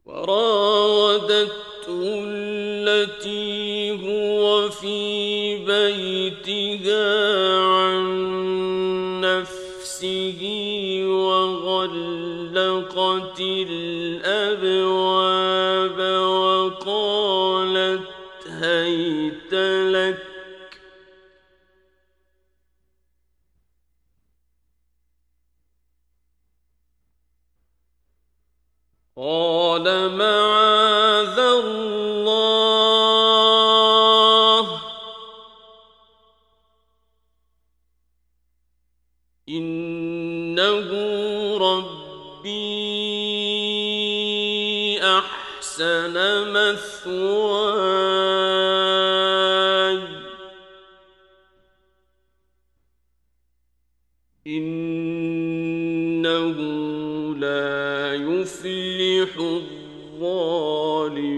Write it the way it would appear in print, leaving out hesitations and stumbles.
وراودته التي هو في بيتها عن نفسه وغلقت الأبواب وقالت هيت لك قال معاذ الله إنه ربي أحسن مثواي إنه لا يفلح الظالمون.